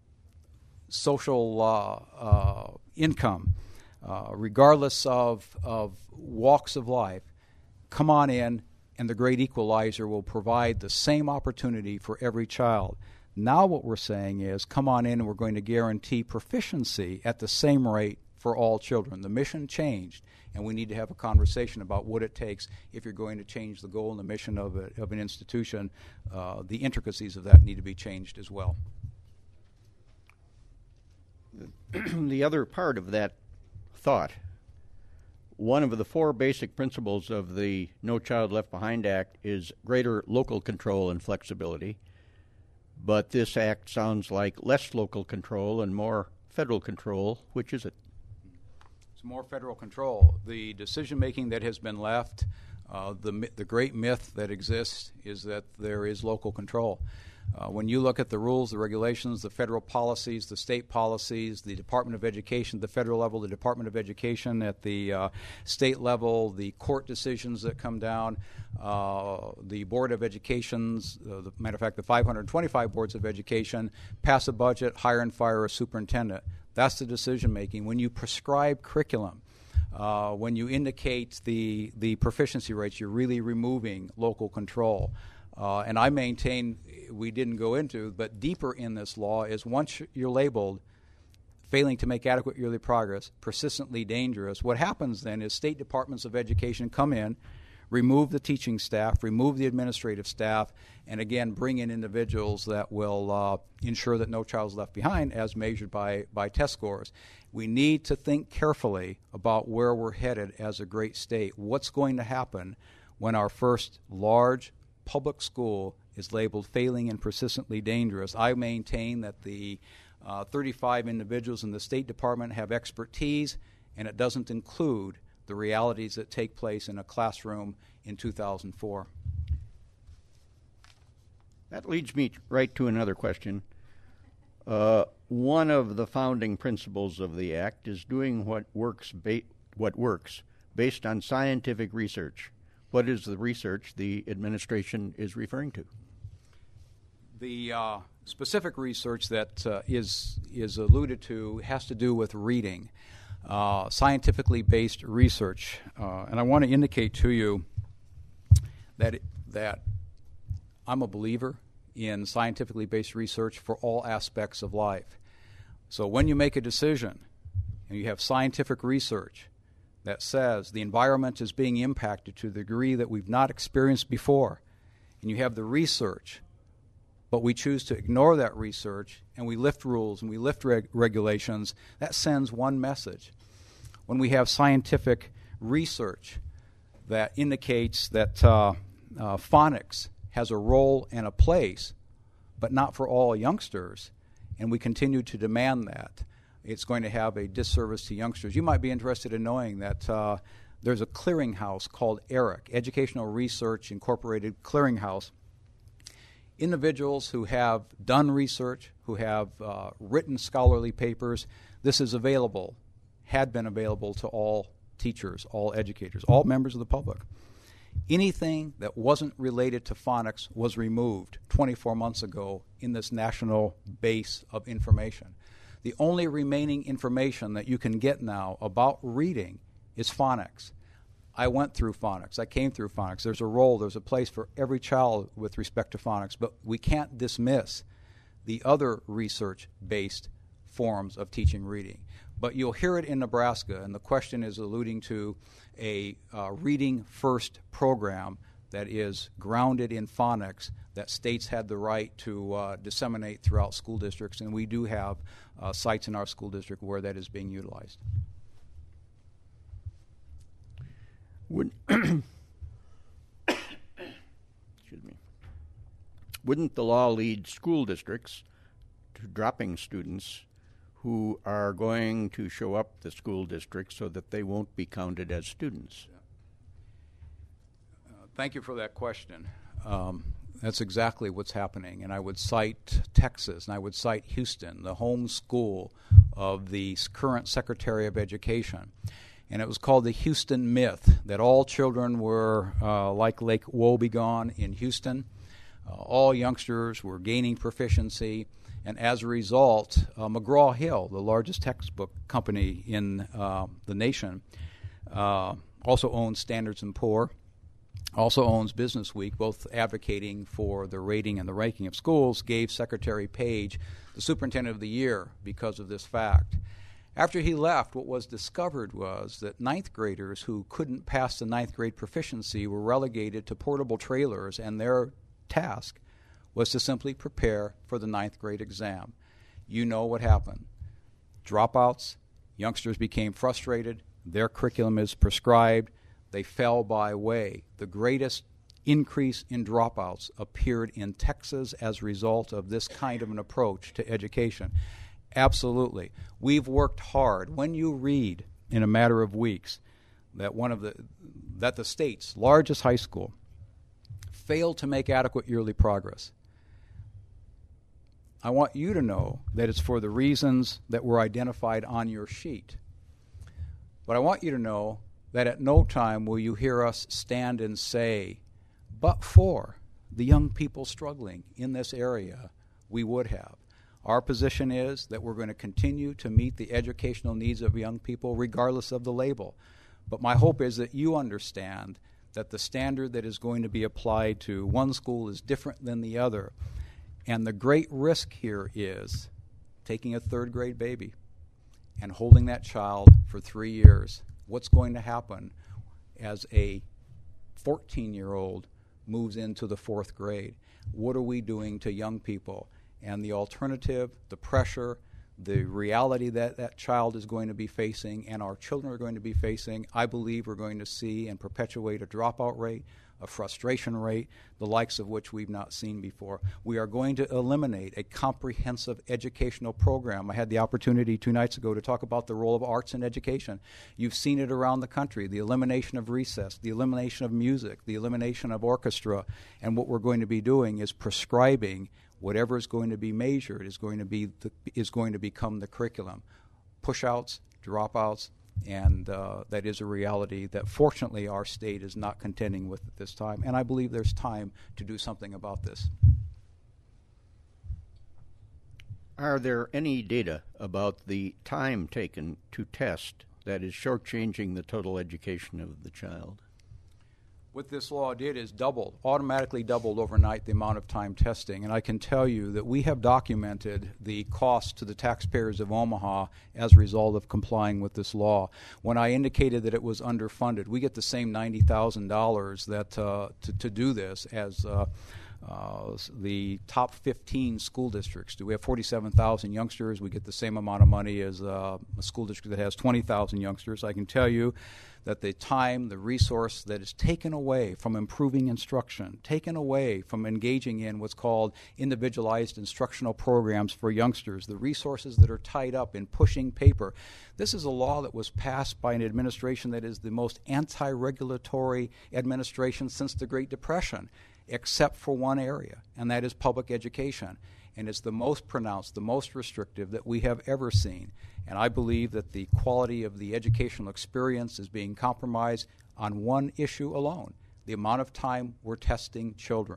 social uh, uh, income, uh, regardless of, of walks of life, come on in, and the great equalizer will provide the same opportunity for every child. Now what we're saying is, come on in and we're going to guarantee proficiency at the same rate for all children. The mission changed, and we need to have a conversation about what it takes if you're going to change the goal and the mission of, a, of an institution. Uh, the intricacies of that need to be changed as well. The other part of that thought, one of the four basic principles of the No Child Left Behind Act is greater local control and flexibility. But this act sounds like less local control and more federal control. Which is it? It's more federal control. The decision-making that has been left, uh, the the great myth that exists is that there is local control. Uh, when you look at the rules, the regulations, the federal policies, the state policies, the Department of Education at the federal level, the Department of Education at the uh, state level, the court decisions that come down, uh, the Board of Education's, uh, the matter of fact, the five hundred twenty-five boards of education, pass a budget, hire and fire a superintendent. That's the decision making. When you prescribe curriculum, uh, when you indicate the, the proficiency rates, you're really removing local control. Uh, and I maintain we didn't go into, but deeper in this law is once you're labeled failing to make adequate yearly progress, persistently dangerous, what happens then is state departments of education come in, remove the teaching staff, remove the administrative staff, and again bring in individuals that will uh, ensure that no child is left behind as measured by, by test scores. We need to think carefully about where we're headed as a great state. What's going to happen when our first large public school is labeled failing and persistently dangerous? I maintain that the uh, thirty-five individuals in the State Department have expertise, and it doesn't include the realities that take place in a classroom in two thousand four. That leads me right to another question. Uh, one of the founding principles of the Act is doing what works, ba- what works based on scientific research. What is the research the administration is referring to? The uh, specific research that uh, is is alluded to has to do with reading, uh, scientifically based research, uh, and I want to indicate to you that it, that I'm a believer in scientifically based research for all aspects of life. So when you make a decision and you have scientific research that says the environment is being impacted to the degree that we've not experienced before, and you have the research, but we choose to ignore that research and we lift rules and we lift reg- regulations, that sends one message. When we have scientific research that indicates that uh, uh, phonics has a role and a place, but not for all youngsters, and we continue to demand that, it's going to have a disservice to youngsters. You might be interested in knowing that uh, there's a clearinghouse called ERIC, Educational Research Incorporated Clearinghouse. Individuals who have done research, who have uh, written scholarly papers, this is available, had been available to all teachers, all educators, all members of the public. Anything that wasn't related to phonics was removed twenty-four months ago in this national base of information. The only remaining information that you can get now about reading is phonics. I went through phonics. I came through phonics. There's a role, there's a place for every child with respect to phonics, but we can't dismiss the other research-based forms of teaching reading. But you'll hear it in Nebraska, and the question is alluding to a uh, reading first program that is grounded in phonics that states had the right to uh, disseminate throughout school districts, and we do have uh, sites in our school district where that is being utilized. Would excuse me. Wouldn't the law lead school districts to dropping students who are going to show up the school district so that they won't be counted as students? Uh, thank you for that question. Um, that's exactly what's happening. And I would cite Texas, and I would cite Houston, the home school of the current Secretary of Education. And it was called the Houston myth, that all children were uh, like Lake Wobegon in Houston. Uh, all youngsters were gaining proficiency. And as a result, uh, McGraw-Hill, the largest textbook company in uh, the nation, uh, also owns Standards and Poor, also owns Business Week, both advocating for the rating and the ranking of schools, gave Secretary Page the Superintendent of the Year because of this fact. After he left, what was discovered was that ninth graders who couldn't pass the ninth grade proficiency were relegated to portable trailers, and their task was to simply prepare for the ninth grade exam. You know what happened. Dropouts, youngsters became frustrated, their curriculum is prescribed, they fell by way. The greatest increase in dropouts appeared in Texas as a result of this kind of an approach to education. Absolutely. We've worked hard. When you read in a matter of weeks that one of the that the state's largest high school failed to make adequate yearly progress, I want you to know that it's for the reasons that were identified on your sheet. But I want you to know that at no time will you hear us stand and say, but for the young people struggling in this area, we would have. Our position is that we're going to continue to meet the educational needs of young people regardless of the label. But my hope is that you understand that the standard that is going to be applied to one school is different than the other. And the great risk here is taking a third grade baby and holding that child for three years. What's going to happen as a fourteen-year-old moves into the fourth grade? What are we doing to young people? And the alternative, the pressure, the reality that that child is going to be facing and our children are going to be facing, I believe we're going to see and perpetuate a dropout rate, a frustration rate, the likes of which we've not seen before. We are going to eliminate a comprehensive educational program. I had the opportunity two nights ago to talk about the role of arts in education. You've seen it around the country, the elimination of recess, the elimination of music, the elimination of orchestra, and what we're going to be doing is prescribing whatever is going to be measured is going to be the, is going to become the curriculum. Pushouts, dropouts, and uh, that is a reality that fortunately our state is not contending with at this time, and I believe there's time to do something about this. Are there any data about the time taken to test that is shortchanging the total education of the child? What this law did is doubled, automatically doubled overnight the amount of time testing. And I can tell you that we have documented the cost to the taxpayers of Omaha as a result of complying with this law. When I indicated that it was underfunded, we get the same ninety thousand dollars that uh, to, to do this as uh, uh, the top fifteen school districts do. We have forty-seven thousand youngsters. We get the same amount of money as uh, a school district that has twenty thousand youngsters. I can tell you that the time, the resource that is taken away from improving instruction, taken away from engaging in what's called individualized instructional programs for youngsters, the resources that are tied up in pushing paper. This is a law that was passed by an administration that is the most anti-regulatory administration since the Great Depression, except for one area, and that is public education. And it's the most pronounced, the most restrictive that we have ever seen. And I believe that the quality of the educational experience is being compromised on one issue alone, the amount of time we're testing children.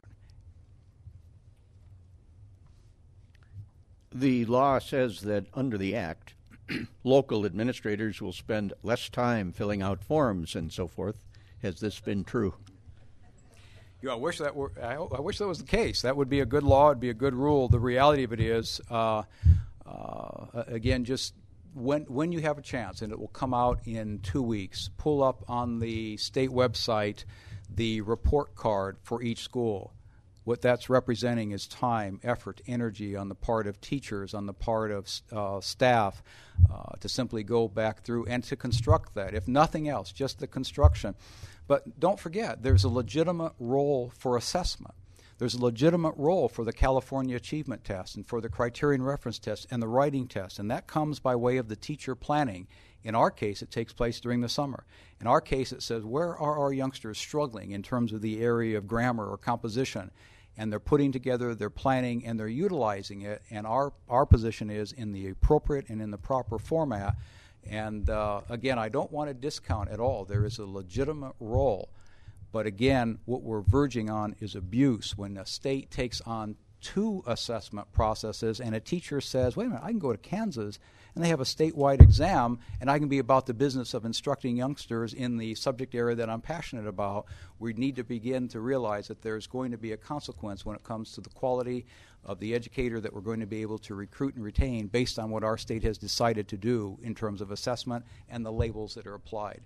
The law says that under the Act, local administrators will spend less time filling out forms and so forth. Has this been true? You know, I wish that were. I, I wish that was the case. That would be a good law. It'd be a good rule. The reality of it is, uh, uh, again, just when when you have a chance, and it will come out in two weeks. Pull up on the state website the report card for each school. What that's representing is time, effort, energy on the part of teachers, on the part of uh, staff, uh, to simply go back through and to construct that. If nothing else, just the construction. But don't forget, there's a legitimate role for assessment. There's a legitimate role for the California Achievement Test and for the Criterion Reference Test and the Writing Test, and that comes by way of the teacher planning. In our case, it takes place during the summer. In our case, it says, where are our youngsters struggling in terms of the area of grammar or composition? And they're putting together, they're planning, and they're utilizing it, and our, our position is in the appropriate and in the proper format. And uh, again, I don't want to discount at all. There is a legitimate role. But again, what we're verging on is abuse. When a state takes on two assessment processes and a teacher says, wait a minute, I can go to Kansas and they have a statewide exam and I can be about the business of instructing youngsters in the subject area that I'm passionate about, we need to begin to realize that there's going to be a consequence when it comes to the quality of the educator that we're going to be able to recruit and retain based on what our state has decided to do in terms of assessment and the labels that are applied.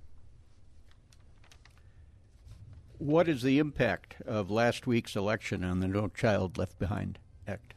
What is the impact of last week's election on the No Child Left Behind Act?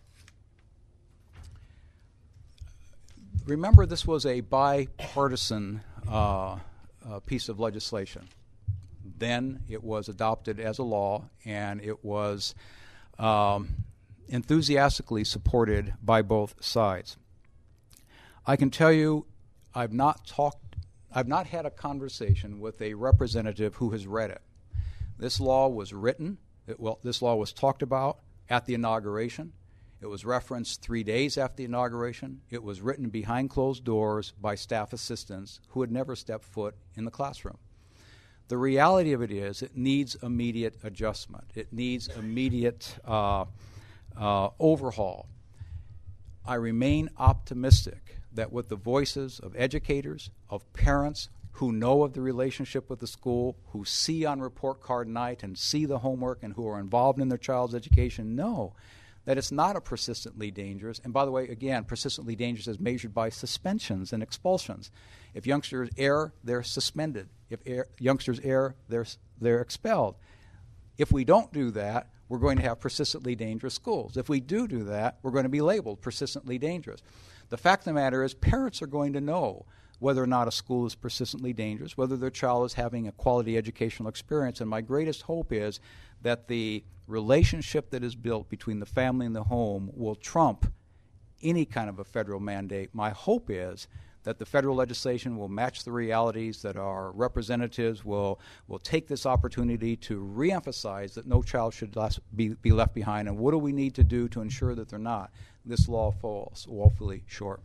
Remember, this was a bipartisan uh, uh, piece of legislation. Then it was adopted as a law, and it was um, enthusiastically supported by both sides. I can tell you, I've not talked, I've not had a conversation with a representative who has read it. This law was written, it, well, this law was talked about at the inauguration. It was referenced three days after the inauguration. It was written behind closed doors by staff assistants who had never stepped foot in the classroom. The reality of it is it needs immediate adjustment. It needs immediate uh, uh, overhaul. I remain optimistic that with the voices of educators, of parents who know of the relationship with the school, who see on report card night and see the homework and who are involved in their child's education, know that it's not a persistently dangerous. And by the way, again, persistently dangerous is measured by suspensions and expulsions. If youngsters err, they're suspended. If er- youngsters err, they're, they're expelled. If we don't do that, we're going to have persistently dangerous schools. If we do do that, we're going to be labeled persistently dangerous. The fact of the matter is parents are going to know whether or not a school is persistently dangerous, whether their child is having a quality educational experience. And my greatest hope is that the relationship that is built between the family and the home will trump any kind of a federal mandate. My hope is that the federal legislation will match the realities, that our representatives will will take this opportunity to reemphasize that no child should be, be left behind, and what do we need to do to ensure that they're not. This law falls woefully short.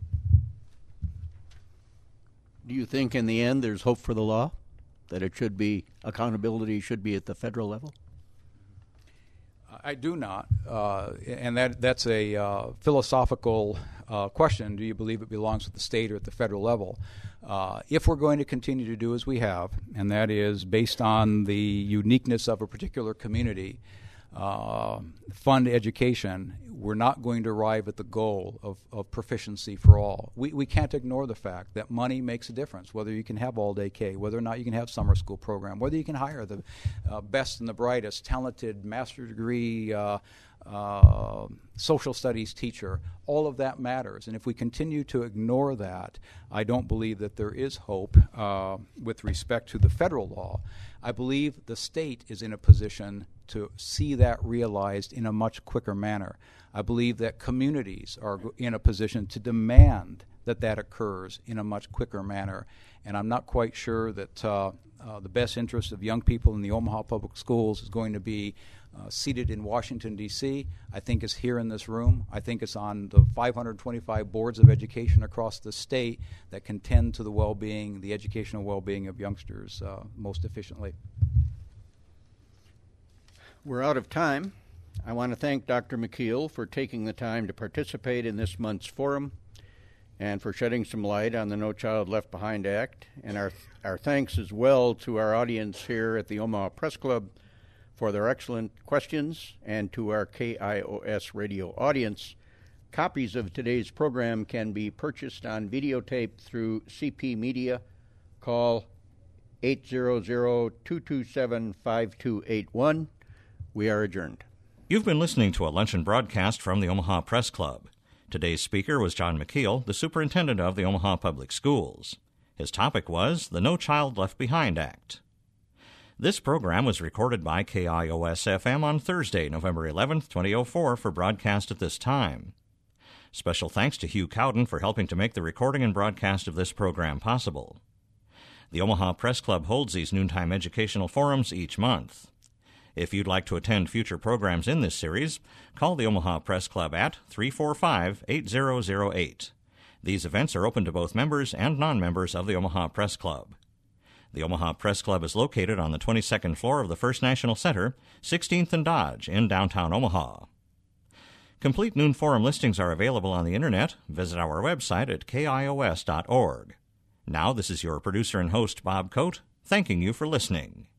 Do you think in the end there's hope for the law, that it should be, accountability should be at the federal level? I do not, uh, and that that's a uh, philosophical uh, question. Do you believe it belongs at the state or at the federal level? Uh, if we're going to continue to do as we have, and that is based on the uniqueness of a particular community, uh, fund education, we're not going to arrive at the goal of, of proficiency for all. We we can't ignore the fact that money makes a difference, whether you can have all-day K, whether or not you can have summer school program, whether you can hire the uh, best and the brightest, talented master's degree uh, uh, social studies teacher. All of that matters. And if we continue to ignore that, I don't believe that there is hope uh, with respect to the federal law. I believe the state is in a position to see that realized in a much quicker manner. I believe that communities are in a position to demand that that occurs in a much quicker manner. And I'm not quite sure that uh, uh, the best interest of young people in the Omaha Public Schools is going to be uh, seated in Washington, D C I think it's here in this room. I think it's on the five hundred twenty-five boards of education across the state that can tend to the well-being, the educational well-being of youngsters uh, most efficiently. We're out of time. I want to thank Doctor McKeel for taking the time to participate in this month's forum and for shedding some light on the No Child Left Behind Act. And our our thanks as well to our audience here at the Omaha Press Club for their excellent questions, and to our K I O S radio audience. Copies of today's program can be purchased on videotape through C P Media. Call eight hundred, two two seven, five two eight one. We are adjourned. You've been listening to a luncheon broadcast from the Omaha Press Club. Today's speaker was John McKeel, the superintendent of the Omaha Public Schools. His topic was the No Child Left Behind Act. This program was recorded by K I O S F M on Thursday, November eleventh, twenty oh four, for broadcast at this time. Special thanks to Hugh Cowden for helping to make the recording and broadcast of this program possible. The Omaha Press Club holds these noontime educational forums each month. If you'd like to attend future programs in this series, call the Omaha Press Club at three four five, eight zero zero eight. These events are open to both members and non-members of the Omaha Press Club. The Omaha Press Club is located on the twenty-second floor of the First National Center, sixteenth and Dodge, in downtown Omaha. Complete Noon Forum listings are available on the Internet. Visit our website at K I O S dot org. Now, this is your producer and host, Bob Coate, thanking you for listening.